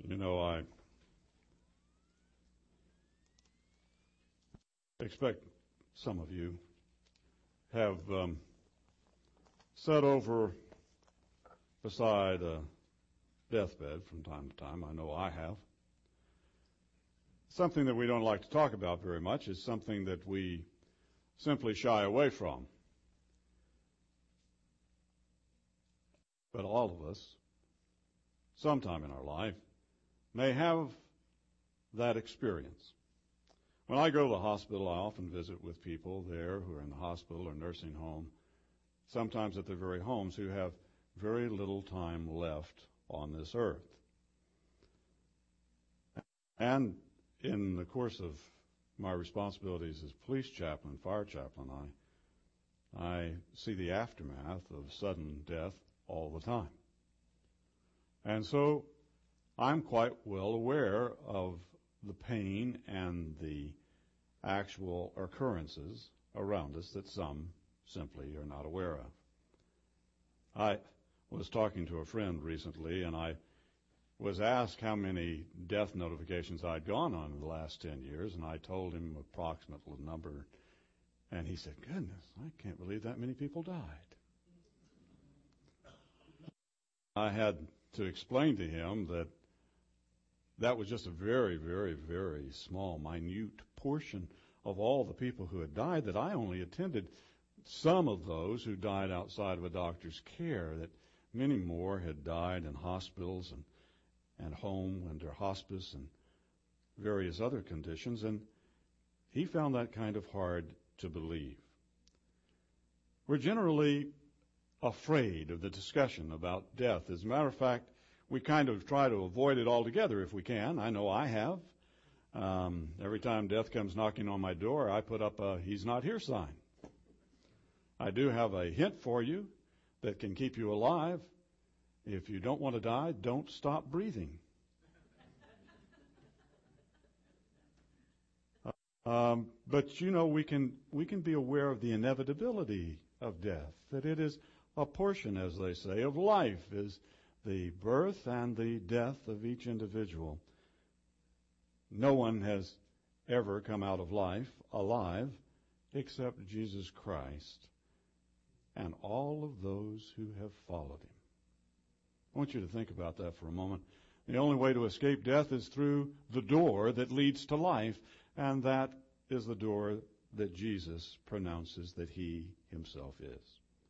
I expect some of you have sat over beside a deathbed from time to time. I know I have. Something that we don't like to talk about very much is something that we simply shy away from. But all of us, sometime in our life, may have that experience. When I go to the hospital, I often visit with people there who are in the hospital or nursing home, sometimes at their very homes, who have very little time left on this earth. And in the course of my responsibilities as police chaplain, fire chaplain, I see the aftermath of sudden death all the time. And so I'm quite well aware of the pain and the actual occurrences around us that some simply are not aware of. I was talking to a friend recently, and I was asked how many death notifications I'd gone on in the last 10 years, and I told him an approximate number, and he said, "Goodness, I can't believe that many people died." I had to explain to him that that was just a very, very, very small, minute portion of all the people who had died, that I only attended some of those who died outside of a doctor's care, that many more had died in hospitals and home under hospice and various other conditions, and he found that kind of hard to believe. We're generally afraid of the discussion about death. As a matter of fact, we kind of try to avoid it altogether if we can. I know I have. Every time death comes knocking on my door, I put up a "He's not here" sign. I do have a hint for you that can keep you alive. If you don't want to die, don't stop breathing. But we can be aware of the inevitability of death, that it is a portion, as they say, of life, is the birth and the death of each individual. No one has ever come out of life alive except Jesus Christ and all of those who have followed him. I want you to think about that for a moment. The only way to escape death is through the door that leads to life, and that is the door that Jesus pronounces that he himself is.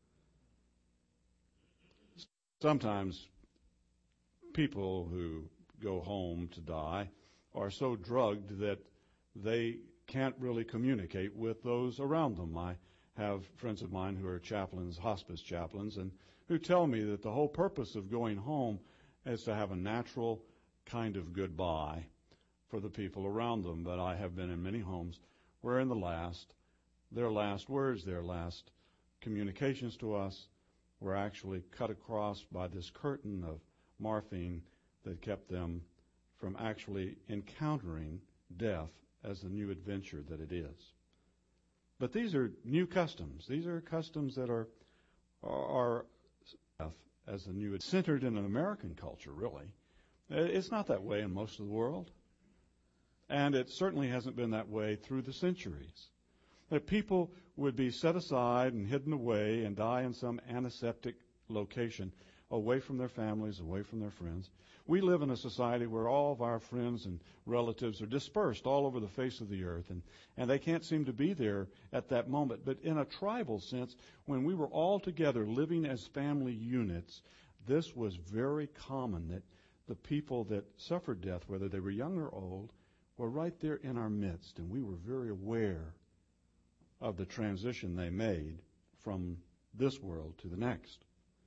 Sometimes people who go home to die are so drugged that they can't really communicate with those around them. I have friends of mine who are chaplains, hospice chaplains, and who tell me that the whole purpose of going home is to have a natural kind of goodbye for the people around them. But I have been in many homes where in their last words, their last communications to us were actually cut across by this curtain of morphine that kept them from actually encountering death as the new adventure that it is. But these are new customs. These are customs that are death as the new, centered in an American culture, really. It's not that way in most of the world. And it certainly hasn't been that way through the centuries. That people would be set aside and hidden away and die in some antiseptic location, away from their families, away from their friends. We live in a society where all of our friends and relatives are dispersed all over the face of the earth, and they can't seem to be there at that moment. But in a tribal sense, when we were all together living as family units, this was very common, that the people that suffered death, whether they were young or old, were right there in our midst, and we were very aware of the transition they made from this world to the next.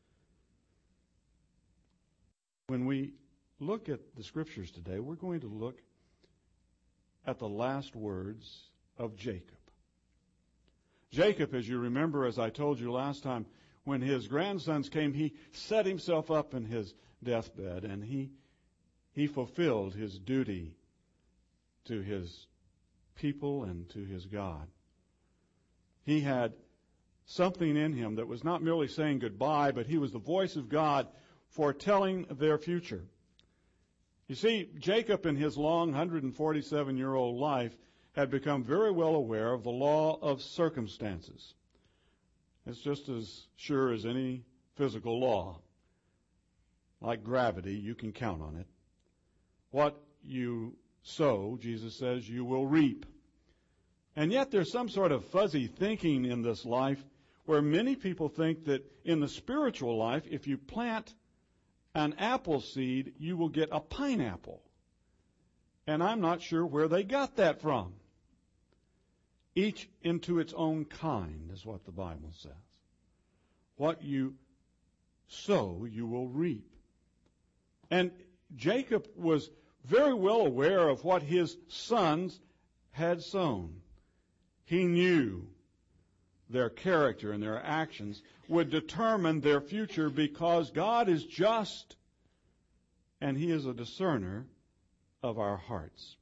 When we look at the scriptures today, we're going to look at the last words of Jacob. Jacob, as you remember, as I told you last time, when his grandsons came, he set himself up in his deathbed, and he fulfilled his duty to his people and to his God. He had something in him that was not merely saying goodbye, but he was the voice of God foretelling their future. You see, Jacob in his long 147-year-old life had become very well aware of the law of circumstances. It's just as sure as any physical law. Like gravity, you can count on it. What you sow, Jesus says, you will reap. And yet there's some sort of fuzzy thinking in this life where many people think that in the spiritual life, if you plant an apple seed, you will get a pineapple. And I'm not sure where they got that from. Each into its own kind is what the Bible says. What you sow, you will reap. And Jacob was very well aware of what his sons had sown. He knew their character and their actions would determine their future because God is just and He is a discerner of our hearts.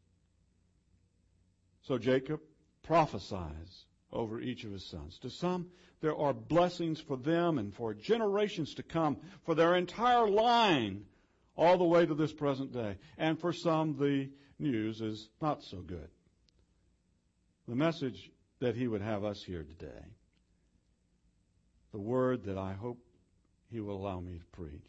So Jacob prophesies over each of his sons. To some, there are blessings for them and for generations to come, for their entire line, all the way to this present day. And for some, the news is not so good. The message that he would have us hear today, the word that I hope he will allow me to preach,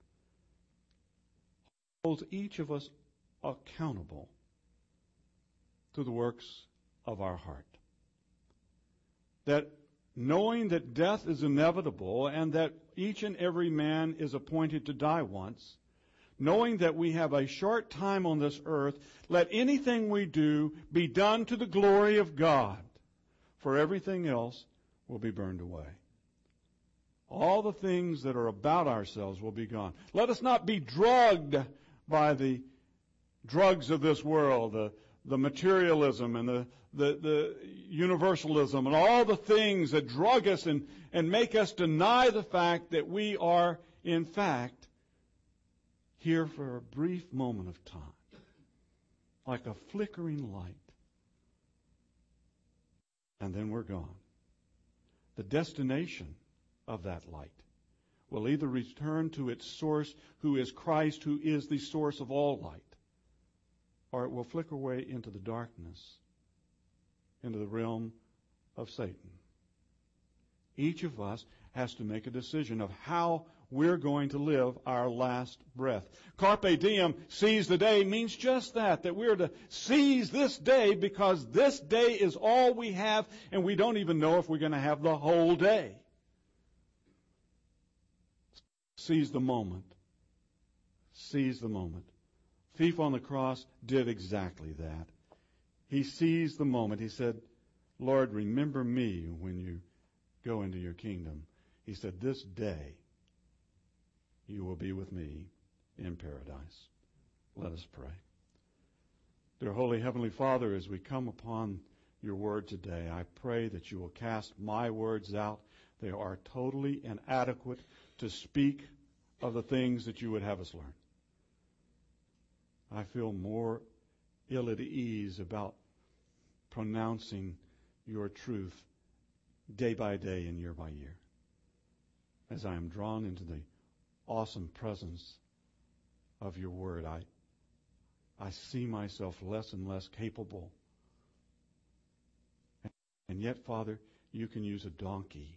holds each of us accountable to the works of our heart. That knowing that death is inevitable and that each and every man is appointed to die once, knowing that we have a short time on this earth, let anything we do be done to the glory of God, for everything else will be burned away. All the things that are about ourselves will be gone. Let us not be drugged by the drugs of this world, the materialism and the universalism and all the things that drug us and make us deny the fact that we are, in fact, here for a brief moment of time, like a flickering light. And then we're gone. The destination of that light will either return to its source, who is Christ, who is the source of all light, or it will flicker away into the darkness, into the realm of Satan. Each of us has to make a decision of how we're going to live our last breath. Carpe diem, seize the day, means just that we're to seize this day because this day is all we have and we don't even know if we're going to have the whole day. Seize the moment. Seize the moment. Thief on the cross did exactly that. He seized the moment. He said, Lord, remember me when you go into your kingdom. He said, this day you will be with me in paradise. Let us pray. Dear Holy Heavenly Father, as we come upon your word today, I pray that you will cast my words out. They are totally inadequate to speak of the things that you would have us learn. I feel more ill at ease about pronouncing your truth day by day and year by year as I am drawn into the awesome presence of your word. I see myself less and less capable. And yet, Father, you can use a donkey.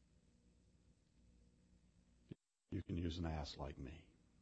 You can use an ass like me.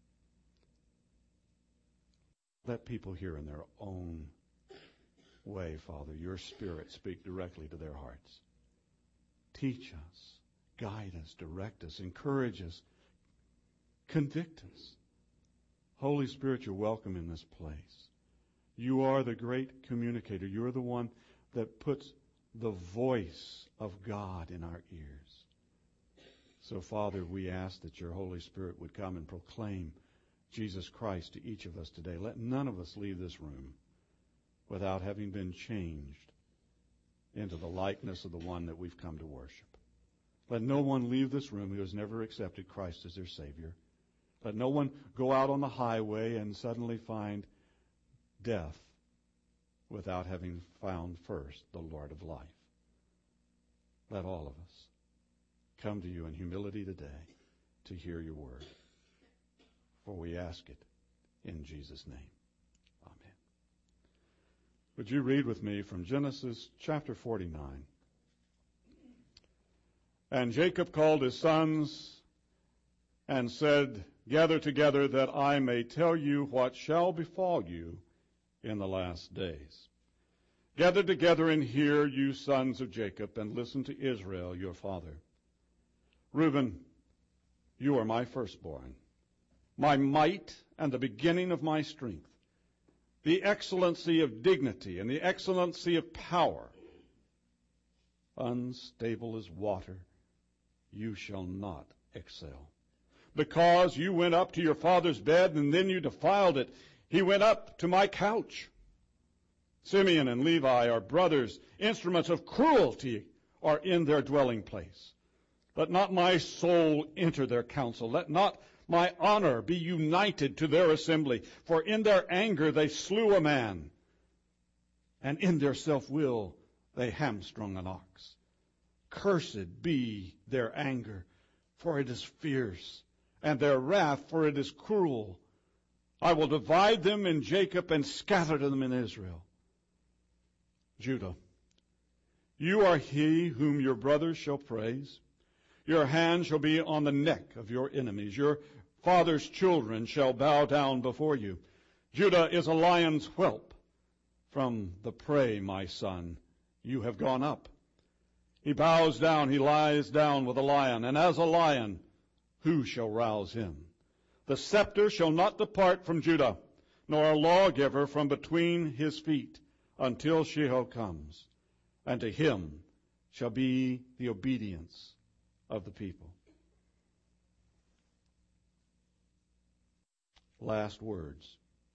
Let people hear in their own way, Father, your Spirit speak directly to their hearts. Teach us, guide us, direct us, encourage us, convict us. Holy Spirit, you're welcome in this place. You are the great communicator. You're the one that puts the voice of God in our ears. So, Father, we ask that your Holy Spirit would come and proclaim Jesus Christ to each of us today. Let none of us leave this room without having been changed into the likeness of the one that we've come to worship. Let no one leave this room who has never accepted Christ as their Savior. Let no one go out on the highway and suddenly find death without having found first the Lord of life. Let all of us come to you in humility today to hear your word. For we ask it in Jesus' name. Amen. Would you read with me from Genesis chapter 49? And Jacob called his sons and said, "Gather together that I may tell you what shall befall you in the last days. Gather together and hear, you sons of Jacob, and listen to Israel your father. Reuben, you are my firstborn, my might and the beginning of my strength, the excellency of dignity and the excellency of power. Unstable as water, you shall not excel. Because you went up to your father's bed and then you defiled it, he went up to my couch. Simeon and Levi are brothers. Instruments of cruelty are in their dwelling place. Let not my soul enter their council. Let not my honor be united to their assembly. For in their anger they slew a man, and in their self-will they hamstrung an ox. Cursed be their anger, for it is fierce, and their wrath, for it is cruel. I will divide them in Jacob and scatter them in Israel. Judah, you are he whom your brothers shall praise. Your hand shall be on the neck of your enemies. Your father's children shall bow down before you. Judah is a lion's whelp. From the prey, my son, you have gone up. He bows down, he lies down with a lion, and as a lion, who shall rouse him? The scepter shall not depart from Judah, nor a lawgiver from between his feet, until Sheol comes, and to him shall be the obedience of the people. Last words.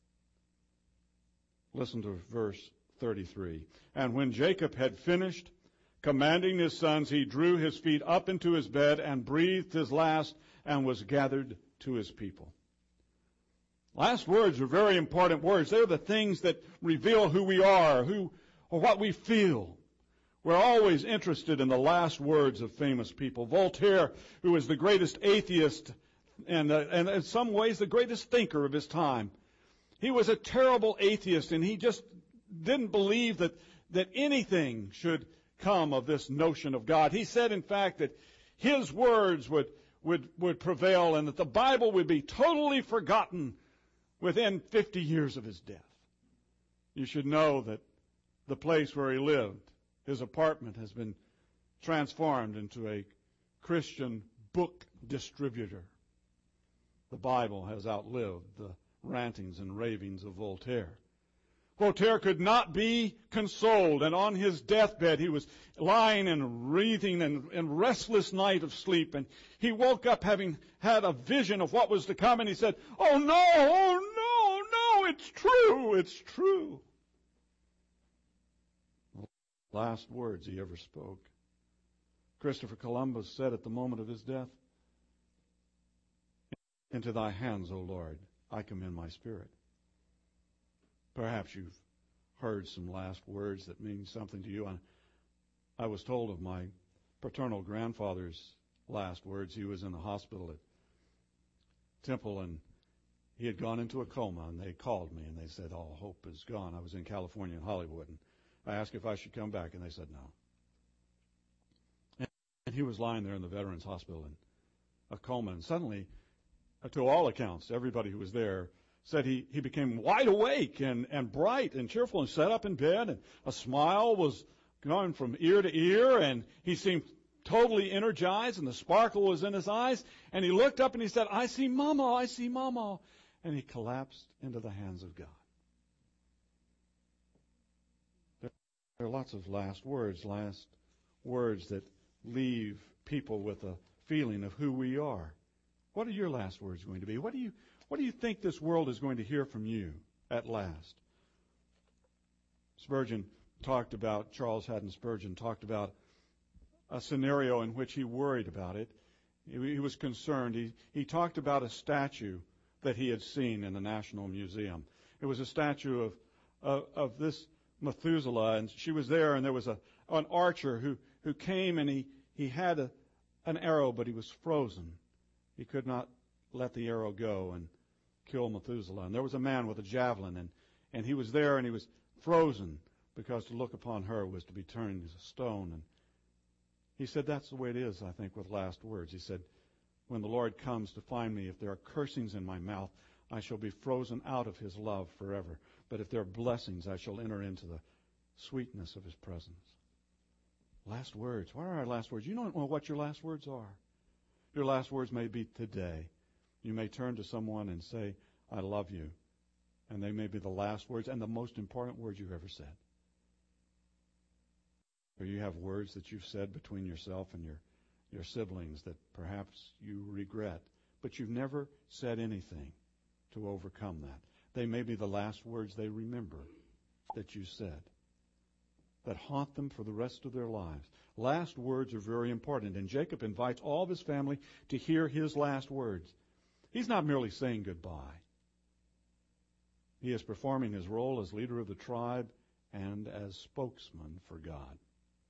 Listen to verse 33. And when Jacob had finished commanding his sons, he drew his feet up into his bed and breathed his last and was gathered to his people. Last words are very important words. They're the things that reveal who we are, or what we feel. We're always interested in the last words of famous people. Voltaire, who was the greatest atheist and in some ways the greatest thinker of his time, he was a terrible atheist, and he just didn't believe that anything should come of this notion of God. He said, in fact, that his words would prevail and that the Bible would be totally forgotten within 50 years of his death. You should know that the place where he lived, his apartment, has been transformed into a Christian book distributor. The Bible has outlived the rantings and ravings of Voltaire. Voltaire could not be consoled, and on his deathbed he was lying and wreathing in restless night of sleep, and he woke up having had a vision of what was to come, and he said, oh no, it's true, it's true. Last words he ever spoke. Christopher Columbus said at the moment of his death, into thy hands, O Lord, I commend my spirit. Perhaps you've heard some last words that mean something to you. I was told of my paternal grandfather's last words. He was in the hospital at Temple, and he had gone into a coma, and they called me, and they said, all hope is gone. I was in California in Hollywood, and I asked if I should come back, and they said no. And he was lying there in the Veterans Hospital in a coma, and suddenly, to all accounts, everybody who was there said he became wide awake and bright and cheerful and sat up in bed, and a smile was going from ear to ear, and he seemed totally energized, and the sparkle was in his eyes, and he looked up and he said, I see Mama, and he collapsed into the hands of God. There are lots of last words that leave people with a feeling of who we are. What are your last words going to be? What do you think this world is going to hear from you at last? Charles Haddon Spurgeon talked about a scenario in which he worried about it. He was concerned. He talked about a statue that he had seen in the National Museum. It was a statue of this Methuselah, and she was there, and there was an archer who came, and he had an arrow, but he was frozen. He could not let the arrow go, and kill Methuselah. And there was a man with a javelin, and he was there, and he was frozen, because to look upon her was to be turned as a stone. And he said that's the way it is, I think, with last words. He said, when the Lord comes to find me, if there are cursings in my mouth, I shall be frozen out of his love forever. But if there are blessings, I shall enter into the sweetness of his presence. Last words. What are our last words? You don't know what your last words are. Your last words may be today. You may turn to someone and say, I love you. And they may be the last words and the most important words you've ever said. Or you have words that you've said between yourself and your siblings that perhaps you regret, but you've never said anything to overcome that. They may be the last words they remember that you said, that haunt them for the rest of their lives. Last words are very important, and Jacob invites all of his family to hear his last words. He's not merely saying goodbye. He is performing his role as leader of the tribe and as spokesman for God.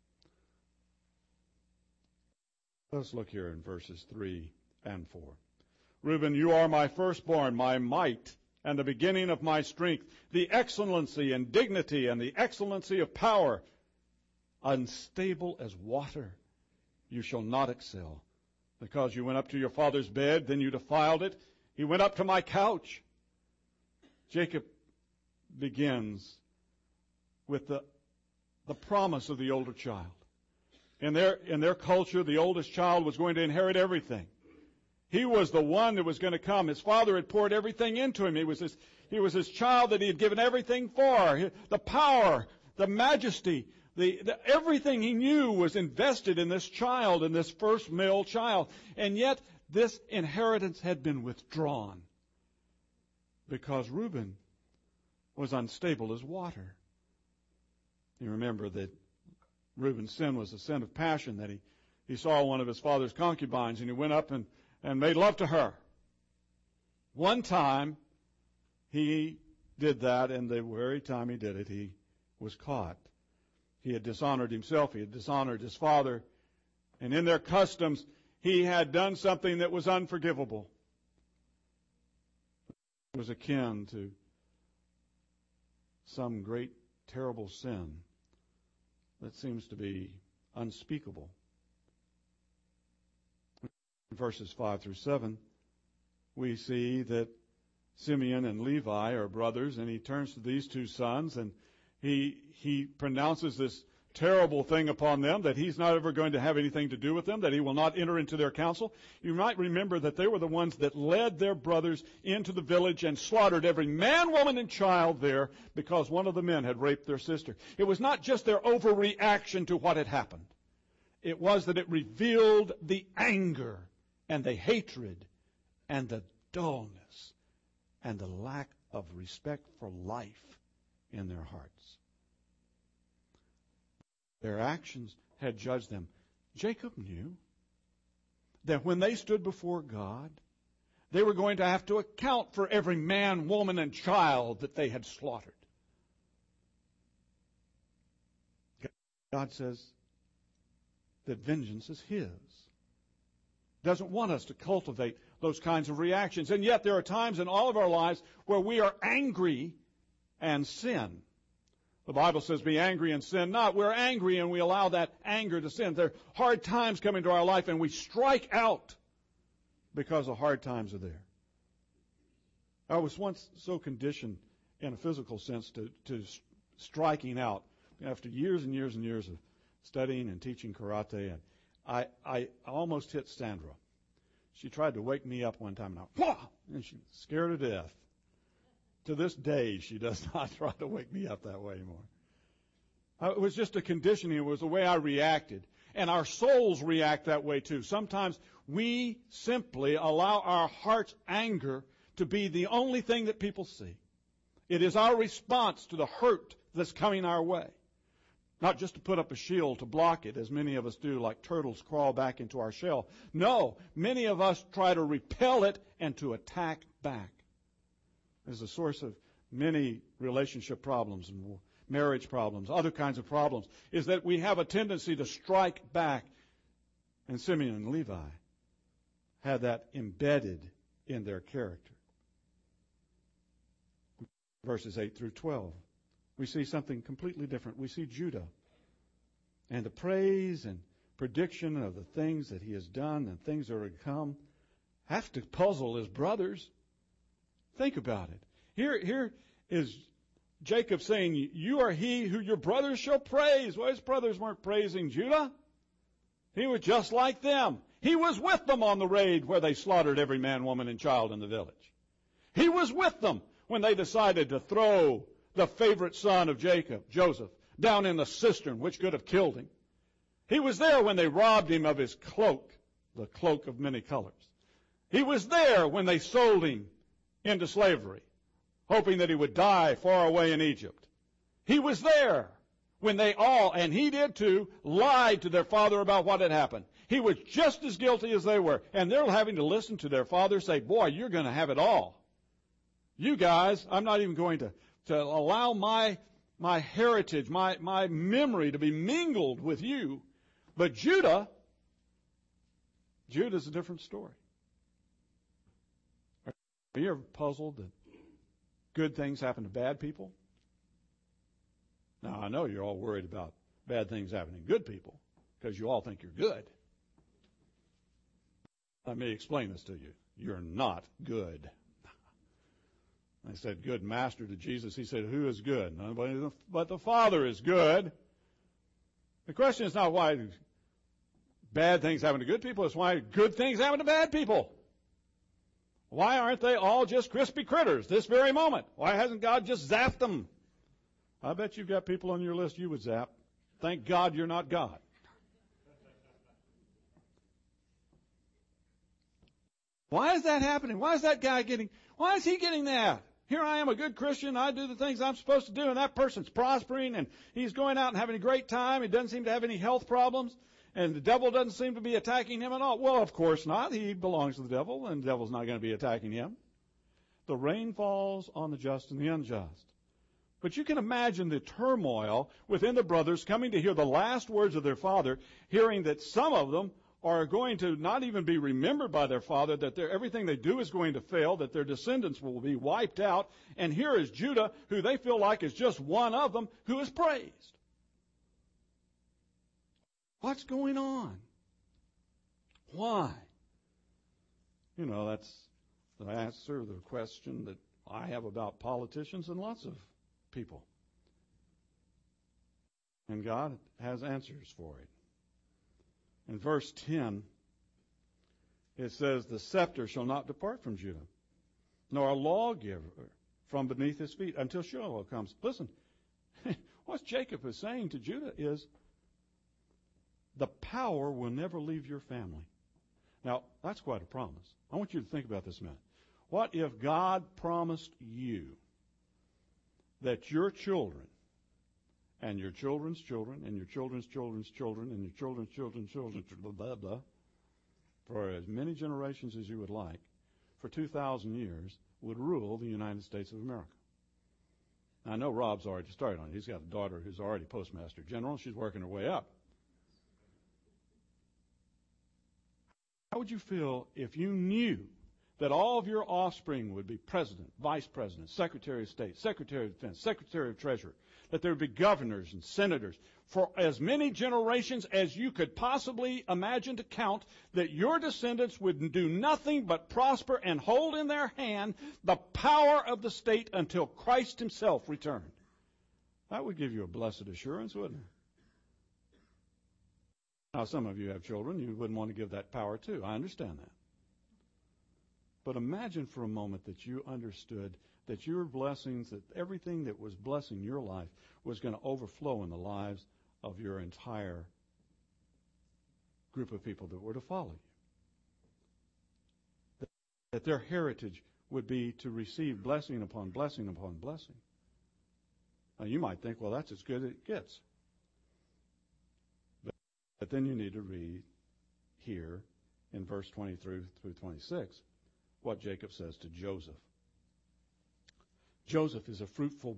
Let's look here in verses 3 and 4. Reuben, you are my firstborn, my might, and the beginning of my strength, the excellency and dignity and the excellency of power. Unstable as water, you shall not excel. Because you went up to your father's bed, then you defiled it. He went up to my couch. Jacob begins with the promise of the older child. In their culture, the oldest child was going to inherit everything. He was the one that was going to come. His father had poured everything into him. He was his child that he had given everything for. The power, the majesty, everything he knew was invested in this child, in this first male child. And yet, this inheritance had been withdrawn because Reuben was unstable as water. You remember that Reuben's sin was a sin of passion, that he saw one of his father's concubines and he went up and made love to her. One time he did that, and the very time he did it, he was caught. He had dishonored himself. He had dishonored his father. And in their customs, he had done something that was unforgivable. It was akin to some great, terrible sin that seems to be unspeakable. In verses 5 through 7, we see that Simeon and Levi are brothers, and he turns to these two sons, and he pronounces this terrible thing upon them, that he's not ever going to have anything to do with them, that he will not enter into their counsel. You might remember that they were the ones that led their brothers into the village and slaughtered every man, woman, and child there because one of the men had raped their sister. It was not just their overreaction to what had happened. It was that it revealed the anger and the hatred and the dullness and the lack of respect for life in their hearts. Their actions had judged them. Jacob knew that when they stood before God, they were going to have to account for every man, woman, and child that they had slaughtered. God says that vengeance is His. Doesn't want us to cultivate those kinds of reactions. And yet there are times in all of our lives where we are angry and sin. The Bible says, be angry and sin not. We're angry and we allow that anger to sin. There are hard times come into our life and we strike out because the hard times are there. I was once so conditioned in a physical sense to striking out after years and years and years of studying and teaching karate. And I almost hit Sandra. She tried to wake me up one time and she was scared to death. To this day, she does not try to wake me up that way anymore. It was just a conditioning. It was the way I reacted. And our souls react that way too. Sometimes we simply allow our heart's anger to be the only thing that people see. It is our response to the hurt that's coming our way. Not just to put up a shield to block it, as many of us do, like turtles crawl back into our shell. No, many of us try to repel it and to attack back. Is the source of many relationship problems and marriage problems, other kinds of problems, is that we have a tendency to strike back. And Simeon and Levi had that embedded in their character. verses 8 through 12. We see something completely different. We see Judah and the praise and prediction of the things that he has done and things that are to come have to puzzle his brothers. Think about it. Here is Jacob saying, you are he who your brothers shall praise. Well, his brothers weren't praising Judah. He was just like them. He was with them on the raid where they slaughtered every man, woman, and child in the village. He was with them when they decided to throw the favorite son of Jacob, Joseph, down in the cistern, which could have killed him. He was there when they robbed him of his cloak, the cloak of many colors. He was there when they sold him into slavery, hoping that he would die far away in Egypt. He was there when they all, and he did too, lied to their father about what had happened. He was just as guilty as they were, and they're having to listen to their father say, boy, you're going to have it all. You guys, I'm not even going to allow my heritage, my memory to be mingled with you. But Judah's a different story. Are you ever puzzled that good things happen to bad people? Now, I know you're all worried about bad things happening to good people because you all think you're good. Let me explain this to you. You're not good. I said, good master to Jesus. He said, who is good? Nobody but the Father is good. The question is not why bad things happen to good people. It's why good things happen to bad people. Why aren't they all just crispy critters this very moment? Why hasn't God just zapped them? I bet you've got people on your list you would zap. Thank God you're not God. Why is that happening? Why is he getting that? Here I am, a good Christian. I do the things I'm supposed to do, and that person's prospering, and he's going out and having a great time. He doesn't seem to have any health problems, and the devil doesn't seem to be attacking him at all. Well, of course not. He belongs to the devil, and the devil's not going to be attacking him. The rain falls on the just and the unjust. But you can imagine the turmoil within the brothers coming to hear the last words of their father, hearing that some of them are going to not even be remembered by their father, that everything they do is going to fail, that their descendants will be wiped out. And here is Judah, who they feel like is just one of them, who is praised. What's going on? Why? You know, that's the answer to the question that I have about politicians and lots of people. And God has answers for it. In verse 10, it says, the scepter shall not depart from Judah, nor a lawgiver from beneath his feet until Shiloh comes. Listen, what Jacob is saying to Judah is, the power will never leave your family. Now, that's quite a promise. I want you to think about this a minute. What if God promised you that your children and your children's children, and your children's children's children, and your children's children's children, blah, blah, blah, for as many generations as you would like, for 2,000 years, would rule the United States of America? I know Rob's already started on it. He's got a daughter who's already postmaster general. She's working her way up. How would you feel if you knew that all of your offspring would be president, vice president, secretary of state, secretary of defense, secretary of treasury, that there would be governors and senators for as many generations as you could possibly imagine to count, that your descendants would do nothing but prosper and hold in their hand the power of the state until Christ himself returned? That would give you a blessed assurance, wouldn't it? Now, some of you have children. You wouldn't want to give that power to. I understand that. But imagine for a moment that you understood that your blessings, that everything that was blessing your life was going to overflow in the lives of your entire group of people that were to follow you. That their heritage would be to receive blessing upon blessing upon blessing. Now, you might think, well, that's as good as it gets. But then you need to read here in verse 23 through 26 what Jacob says to Joseph. Joseph is a fruitful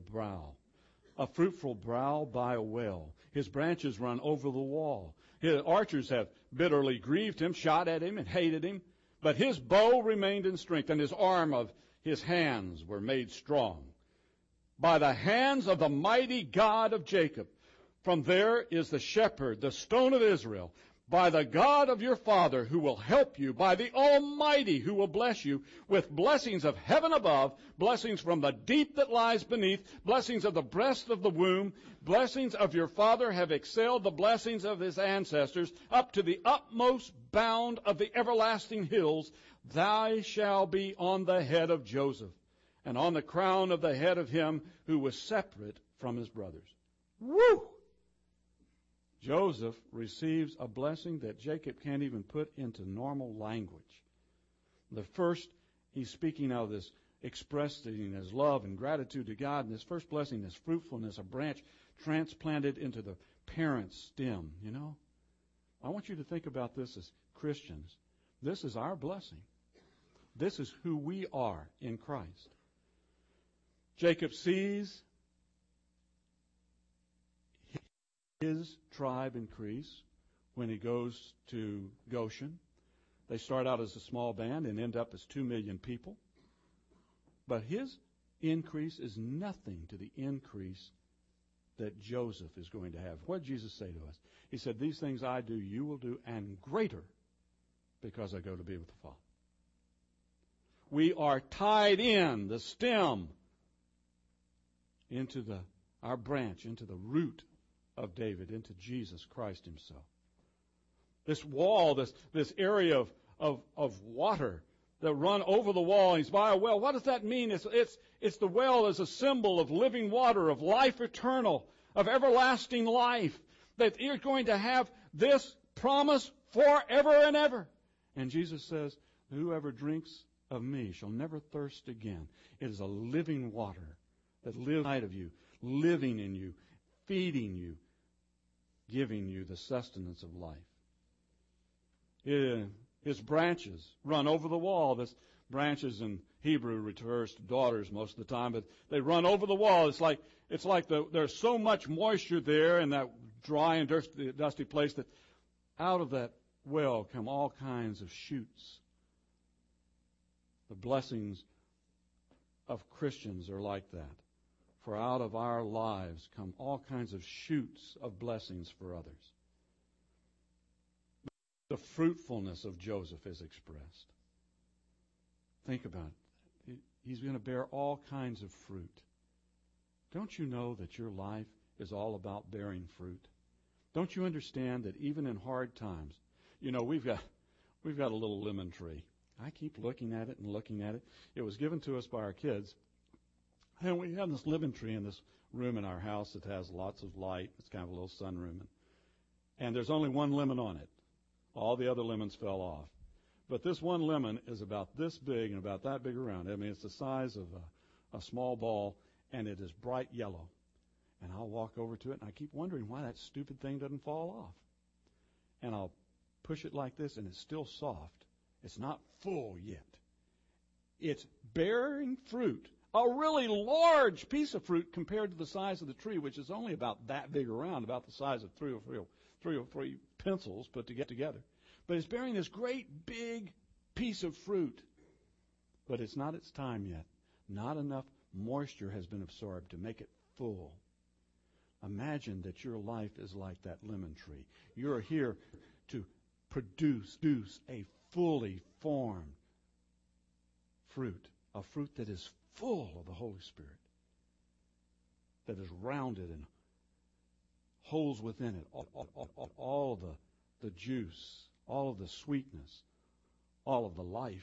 brow by a well. His branches run over the wall. His archers have bitterly grieved him, shot at him, and hated him. But his bow remained in strength, and his arm of his hands were made strong. by the hands of the mighty God of Jacob. From there is the shepherd, the stone of Israel, by the God of your father who will help you, by the Almighty who will bless you with blessings of heaven above, blessings from the deep that lies beneath, blessings of the breast of the womb, blessings of your father have excelled the blessings of his ancestors up to the utmost bound of the everlasting hills. Thou shalt be on the head of Joseph, and on the crown of the head of him who was separate from his brothers. Woo! Joseph receives a blessing that Jacob can't even put into normal language. The first, he's speaking of this, expressing his love and gratitude to God. And this first blessing is fruitfulness, a branch transplanted into the parent's stem, you know. I want you to think about this as Christians. This is our blessing. This is who we are in Christ. Jacob sees his tribe increase when he goes to Goshen. They start out as a small band and end up as 2 million people. But his increase is nothing to the increase that Joseph is going to have. What did Jesus say to us? He said, these things I do, you will do, and greater, because I go to be with the Father. We are tied in, the stem, into our branch, into the root of David, into Jesus Christ himself. This wall, this area of water that run over the wall, he's by a well. What does that mean? It's the well as a symbol of living water, of life eternal, of everlasting life, that you're going to have this promise forever and ever. And Jesus says, whoever drinks of me shall never thirst again. It is a living water that lives inside of you, living in you, feeding you, giving you the sustenance of life. Its branches run over the wall. This branches in Hebrew refers to daughters most of the time, but they run over the wall. It's like there's so much moisture there in that dry and dusty place that out of that well come all kinds of shoots. The blessings of Christians are like that. For out of our lives come all kinds of shoots of blessings for others. The fruitfulness of Joseph is expressed. Think about it. He's going to bear all kinds of fruit. Don't you know that your life is all about bearing fruit? Don't you understand that even in hard times, you know, we've got a little lemon tree. I keep looking at it and looking at it. It was given to us by our kids. And we have this lemon tree in this room in our house that has lots of light. It's kind of a little sunroom. And there's only one lemon on it. All the other lemons fell off. But this one lemon is about this big and about that big around. I mean, it's the size of a small ball, and it is bright yellow. And I'll walk over to it, and I keep wondering why that stupid thing doesn't fall off. And I'll push it like this, and it's still soft. It's not full yet. It's bearing fruit. A really large piece of fruit compared to the size of the tree, which is only about that big around, about the size of three or three pencils put together. But it's bearing this great big piece of fruit. But it's not its time yet. Not enough moisture has been absorbed to make it full. Imagine that your life is like that lemon tree. You're here to produce a fully formed fruit, a fruit that is full of the Holy Spirit, that is rounded and holds within it all the juice, all of the sweetness, all of the life.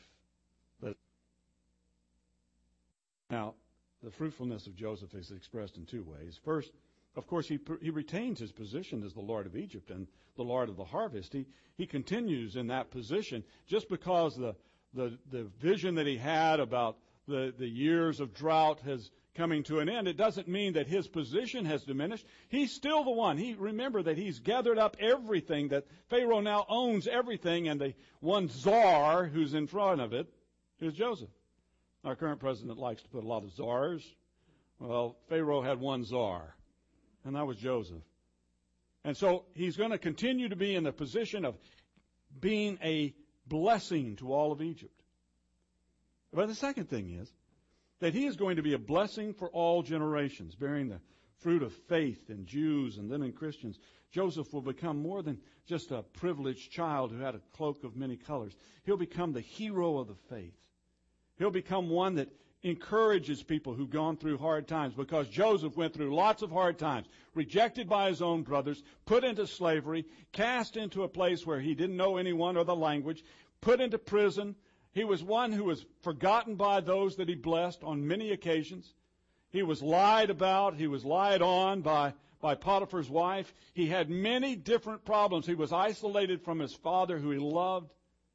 Now, the fruitfulness of Joseph is expressed in two ways. First, of course, he retains his position as the Lord of Egypt and the Lord of the harvest. He continues in that position just because the vision that he had about the years of drought has coming to an end. It doesn't mean that his position has diminished. He's still the one. Remember that he's gathered up everything, that Pharaoh now owns everything, and the one czar who's in front of it is Joseph. Our current president likes to put a lot of czars. Well, Pharaoh had one czar, and that was Joseph. And so he's going to continue to be in the position of being a blessing to all of Egypt. But the second thing is, that he is going to be a blessing for all generations, bearing the fruit of faith in Jews and then in Christians. Joseph will become more than just a privileged child who had a cloak of many colors. He'll become the hero of the faith. He'll become one that encourages people who've gone through hard times, because Joseph went through lots of hard times, rejected by his own brothers, put into slavery, cast into a place where he didn't know anyone or the language, put into prison. He was one who was forgotten by those that he blessed on many occasions. He was lied about. He was lied on by Potiphar's wife. He had many different problems. He was isolated from his father, who he loved.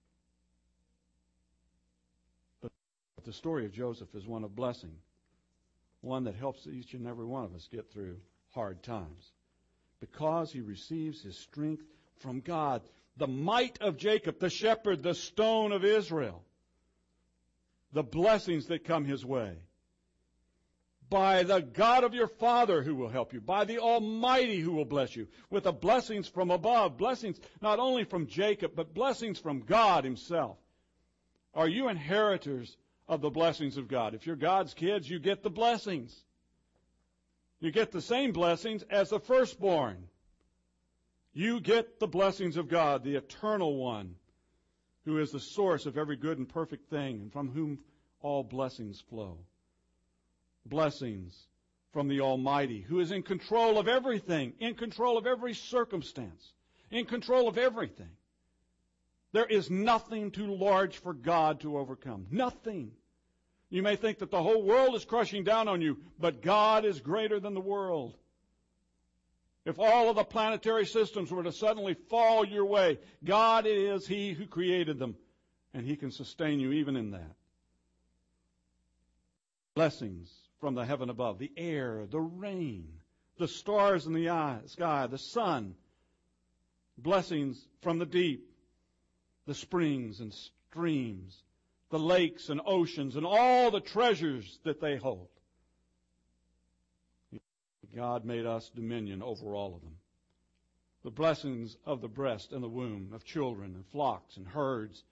But the story of Joseph is one of blessing, one that helps each and every one of us get through hard times, because he receives his strength from God. The might of Jacob, the shepherd, the stone of Israel, the blessings that come his way. By the God of your father who will help you, by the Almighty who will bless you, with the blessings from above, blessings not only from Jacob, but blessings from God himself. Are you inheritors of the blessings of God? If you're God's kids, you get the blessings. You get the same blessings as the firstborn. You get the blessings of God, the eternal one, who is the source of every good and perfect thing, and from whom all blessings flow. Blessings from the Almighty, who is in control of everything, in control of every circumstance, in control of everything. There is nothing too large for God to overcome. Nothing. You may think that the whole world is crushing down on you, but God is greater than the world. If all of the planetary systems were to suddenly fall your way, God is He who created them, and He can sustain you even in that. Blessings from the heaven above, the air, the rain, the stars in the sky, the sun. Blessings from the deep, the springs and streams, the lakes and oceans, and all the treasures that they hold. God made us dominion over all of them. The blessings of the breast and the womb, of children and flocks and herds.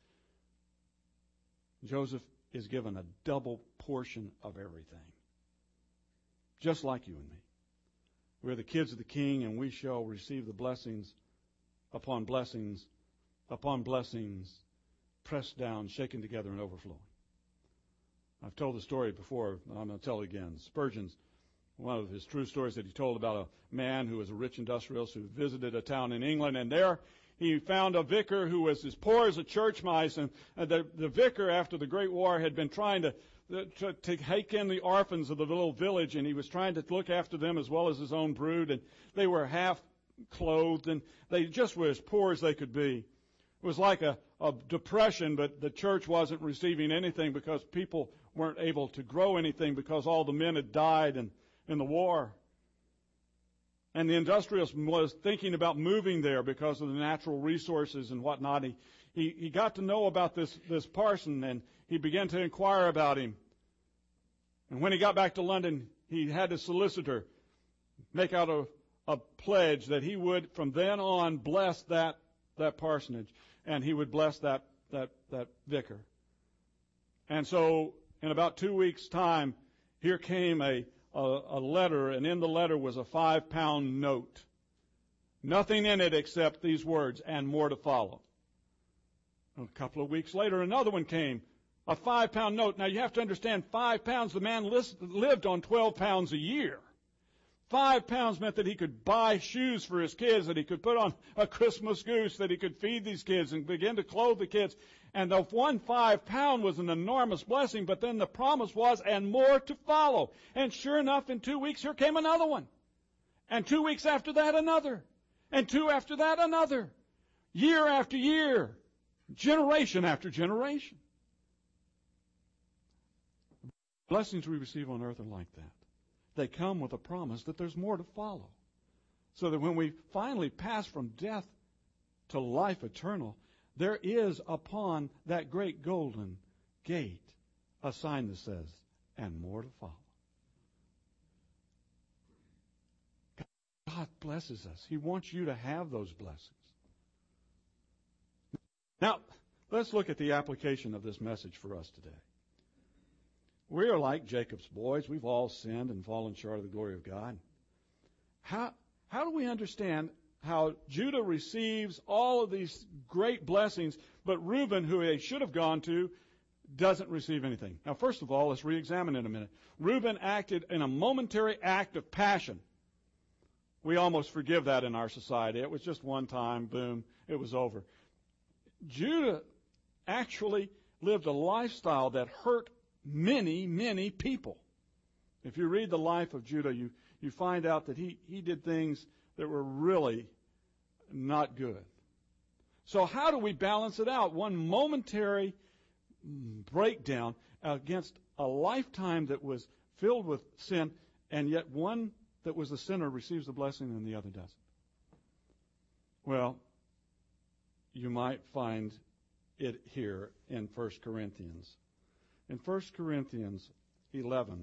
Joseph is given a double portion of everything, just like you and me. We're the kids of the King, and we shall receive the blessings upon blessings upon blessings, pressed down, shaken together, and overflowing. I've told the story before, I'm going to tell it again. Spurgeon's one of his true stories that he told about a man who was a rich industrialist who visited a town in England, and there he found a vicar who was as poor as a church mice, and the vicar, after the Great War, had been trying to take in the orphans of the little village, and he was trying to look after them as well as his own brood, and they were half clothed, and they just were as poor as they could be. It was like a depression, but the church wasn't receiving anything because people weren't able to grow anything because all the men had died in the war. And the industrialist was thinking about moving there because of the natural resources and whatnot. He got to know about this parson, and he began to inquire about him. And when he got back to London, he had his solicitor make out a pledge that he would from then on bless that parsonage, and he would bless that vicar. And so in about 2 weeks' time, here came a letter, and in the letter was a 5-pound note. Nothing in it except these words, and more to follow. A couple of weeks later, another one came, a 5-pound note. Now, you have to understand, 5 pounds, the man lived on 12 pounds a year. 5 pounds meant that he could buy shoes for his kids, that he could put on a Christmas goose, that he could feed these kids and begin to clothe the kids. And the 5 pound was an enormous blessing, but then the promise was, and more to follow. And sure enough, in 2 weeks, here came another one. And 2 weeks after that, another. And 2 after that, another. Year after year. Generation after generation. Blessings we receive on earth are like that. They come with a promise that there's more to follow. So that when we finally pass from death to life eternal, there is upon that great golden gate a sign that says, and more to follow. God blesses us. He wants you to have those blessings. Now, let's look at the application of this message for us today. We are like Jacob's boys. We've all sinned and fallen short of the glory of God. How do we understand how Judah receives all of these great blessings, but Reuben, who he should have gone to, doesn't receive anything? Now, first of all, let's re-examine in a minute. Reuben acted in a momentary act of passion. We almost forgive that in our society. It was just one time, boom, it was over. Judah actually lived a lifestyle that hurt many, many people. If you read the life of Judah, you find out that he did things that were really not good. So how do we balance it out? One momentary breakdown against a lifetime that was filled with sin, and yet one that was the sinner receives the blessing and the other doesn't. Well, you might find it here in 1 Corinthians. In 1 Corinthians 11,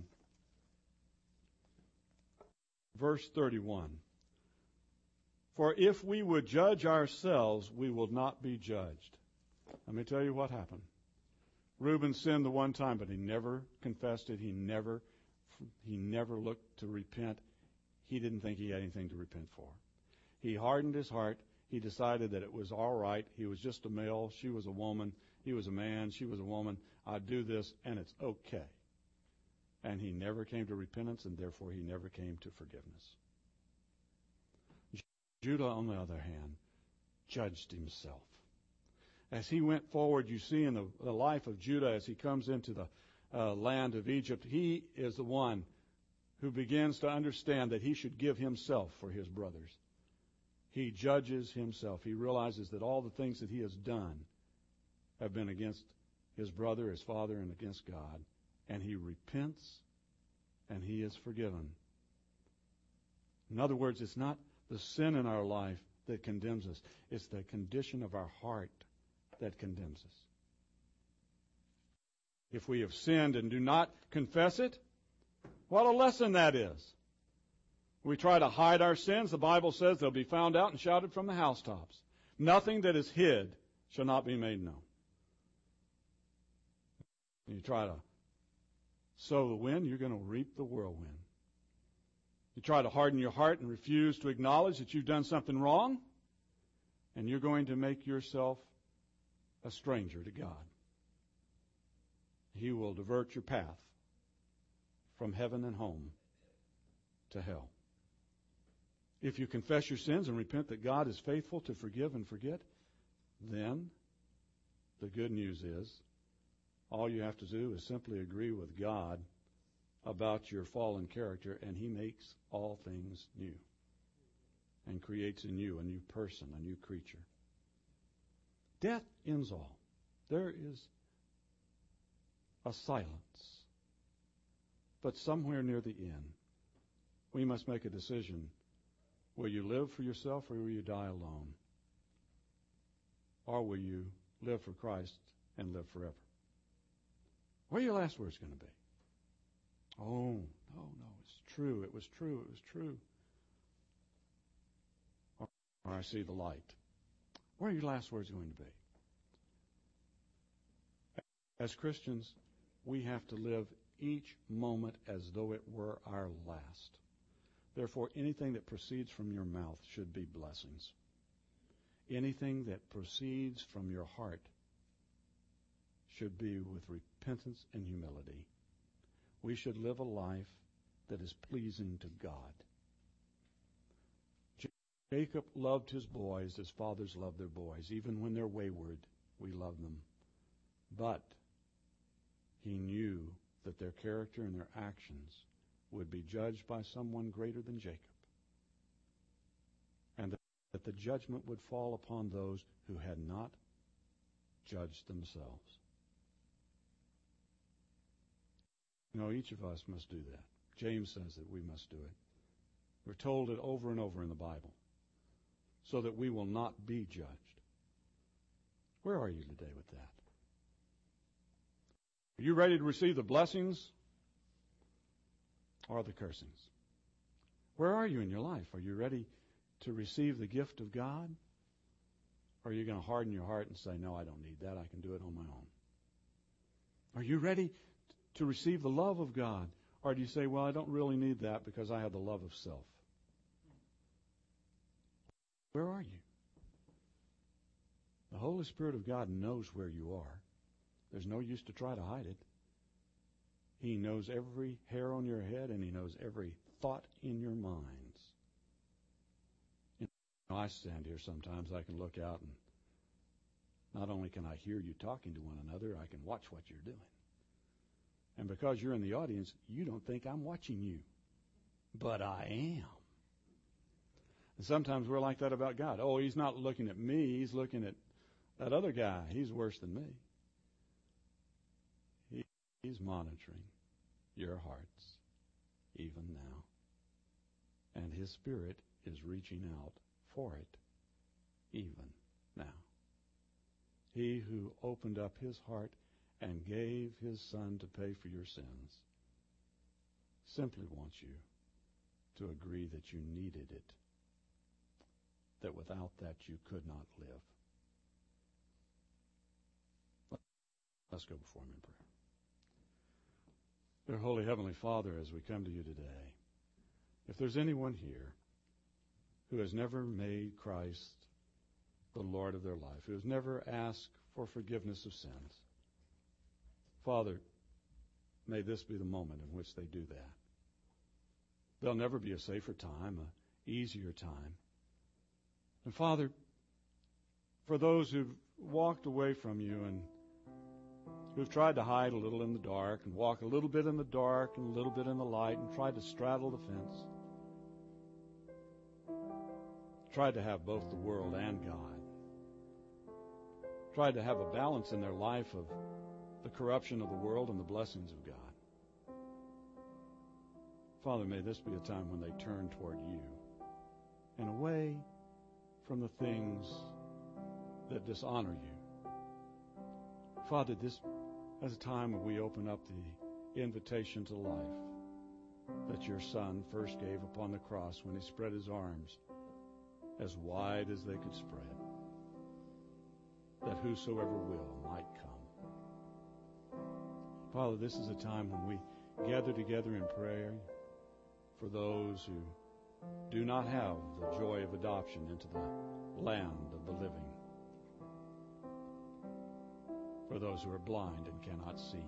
verse 31. For if we would judge ourselves, we will not be judged. Let me tell you what happened. Reuben sinned the one time, but he never confessed it. He never looked to repent. He didn't think he had anything to repent for. He hardened his heart. He decided that it was all right. He was just a male. She was a woman. He was a man. She was a woman. I'd do this, and it's okay. And he never came to repentance, and therefore he never came to forgiveness. Judah, on the other hand, judged himself. As he went forward, you see in the life of Judah, as he comes into the land of Egypt, he is the one who begins to understand that he should give himself for his brothers. He judges himself. He realizes that all the things that he has done have been against his brother, his father, and against God. And he repents, and he is forgiven. In other words, it's not the sin in our life that condemns us. It's the condition of our heart that condemns us. If we have sinned and do not confess it, what a lesson that is. We try to hide our sins. The Bible says they'll be found out and shouted from the housetops. Nothing that is hid shall not be made known. You try to sow the wind, you're going to reap the whirlwind. You try to harden your heart and refuse to acknowledge that you've done something wrong, and you're going to make yourself a stranger to God. He will divert your path from heaven and home to hell. If you confess your sins and repent that God is faithful to forgive and forget, then the good news is all you have to do is simply agree with God about your fallen character, and He makes all things new and creates in you a new person, a new creature. Death ends all. There is a silence. But somewhere near the end, we must make a decision. Will you live for yourself, or will you die alone? Or will you live for Christ and live forever? What are your last words going to be? Oh, no, it's true. It was true. It was true. Or I see the light. What are your last words going to be? As Christians, we have to live each moment as though it were our last. Therefore, anything that proceeds from your mouth should be blessings. Anything that proceeds from your heart should be with repentance and humility. We should live a life that is pleasing to God. Jacob loved his boys as fathers love their boys. Even when they're wayward, we love them. But he knew that their character and their actions would be judged by someone greater than Jacob, and that the judgment would fall upon those who had not judged themselves. You know, each of us must do that. James says that we must do it. We're told it over and over in the Bible, so that we will not be judged. Where are you today with that? Are you ready to receive the blessings or the cursings? Where are you in your life? Are you ready to receive the gift of God? Or are you going to harden your heart and say, no, I don't need that. I can do it on my own? Are you ready to receive the love of God? Or do you say, well, I don't really need that because I have the love of self? Where are you? The Holy Spirit of God knows where you are. There's no use to try to hide it. He knows every hair on your head, and He knows every thought in your minds. You know, I stand here sometimes. I can look out, and not only can I hear you talking to one another, I can watch what you're doing. And because you're in the audience, you don't think I'm watching you. But I am. And sometimes we're like that about God. Oh, He's not looking at me. He's looking at that other guy. He's worse than me. He's monitoring your hearts even now. And His Spirit is reaching out for it even now. He who opened up His heart and gave His Son to pay for your sins simply wants you to agree that you needed it, that without that you could not live. Let's go before Him in prayer. Dear Holy Heavenly Father, as we come to you today, if there's anyone here who has never made Christ the Lord of their life, who has never asked for forgiveness of sins, Father, may this be the moment in which they do that. There'll never be a safer time, an easier time. And Father, for those who've walked away from you and who've tried to hide a little in the dark and walk a little bit in the dark and a little bit in the light and tried to straddle the fence, tried to have both the world and God, tried to have a balance in their life of the corruption of the world and the blessings of God. Father, may this be a time when they turn toward you and away from the things that dishonor you. Father, this is a time when we open up the invitation to life that your Son first gave upon the cross when He spread His arms as wide as they could spread, that whosoever will might come. Father, this is a time when we gather together in prayer for those who do not have the joy of adoption into the land of the living, for those who are blind and cannot see.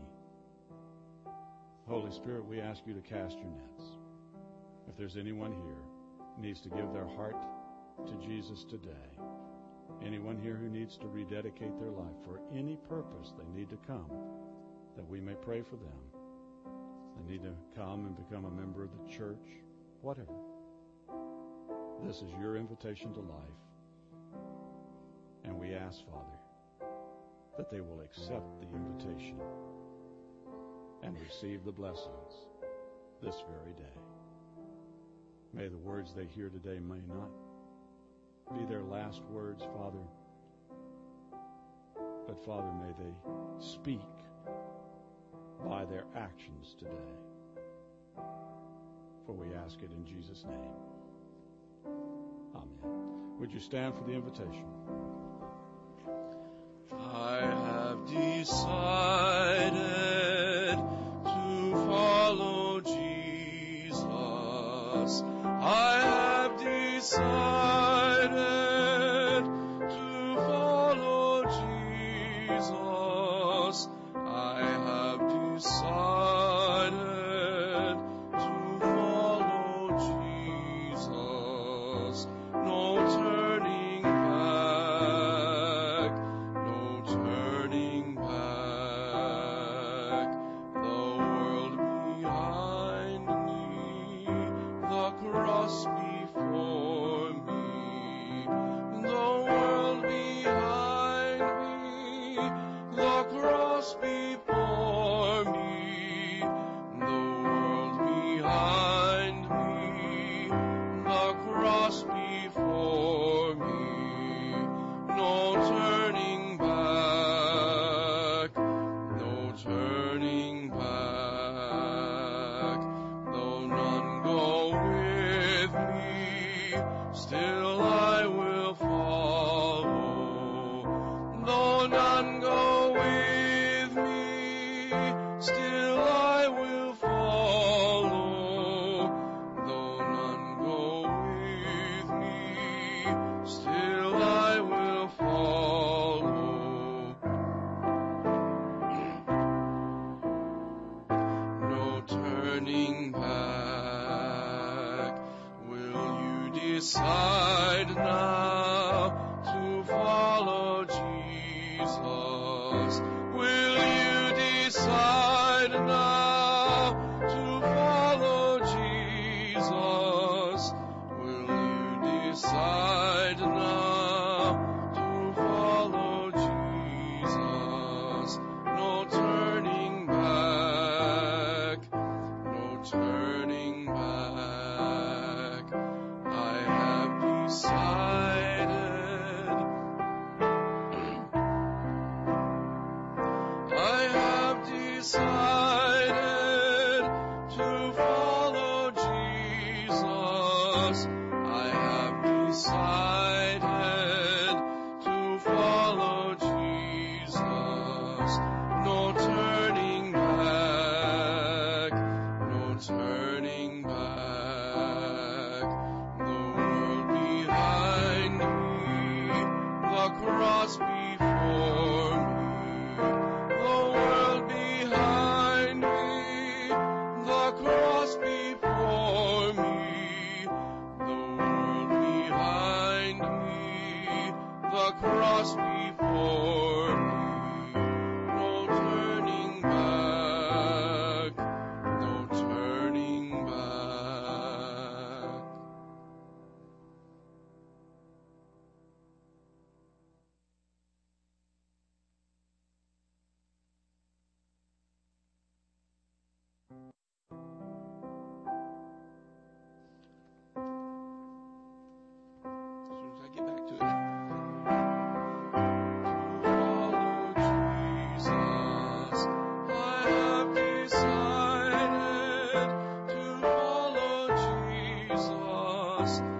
Holy Spirit, we ask you to cast your nets. If there's anyone here who needs to give their heart to Jesus today, anyone here who needs to rededicate their life for any purpose, they need to come, that we may pray for them. They need to come and become a member of the church, whatever. This is your invitation to life. And we ask, Father, that they will accept the invitation and receive the blessings this very day. May the words they hear today may not be their last words, Father, but, Father, may they speak by their actions today. For we ask it in Jesus' name. Amen. Would you stand for the invitation? I have decided to follow Jesus. I have decided to follow Jesus. I have decided to follow Jesus. No turning back. No turning back. The world behind me, the cross before me. The world behind me, the cross before me. The world behind me, the cross before me. No turning back, no turning back. Though none go with me, decide now to follow Jesus? Will you decide now to follow Jesus? Will you decide now to follow Jesus? No turning back, no turning back. I have decided, I have decided to follow Jesus. I have decided to follow Jesus. No turning back, no turning back. The world behind me, the cross before me. The world behind me, the cross before me. The world behind me, the cross before me. No turning back, no turning back. As soon as I get back to it. To follow Jesus, I have decided to follow Jesus.